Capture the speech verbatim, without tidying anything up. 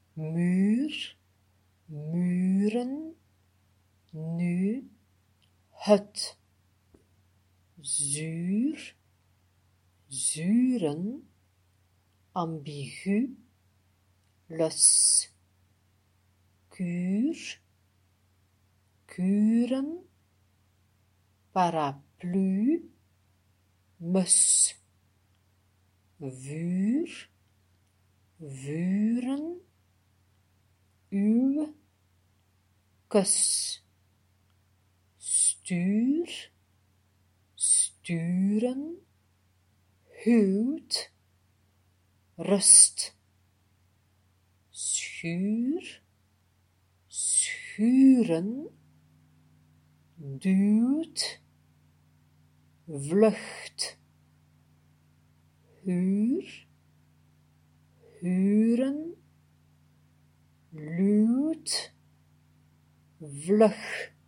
mur, muren, nu, høtt, sur, suren, ambigu, løss, kur, kuren, paraplu, møss, vur, vuren, u, køss, stur, sturen, hud, røst, sur, suren, dut, vløcht, hur, huren, lut, vløch,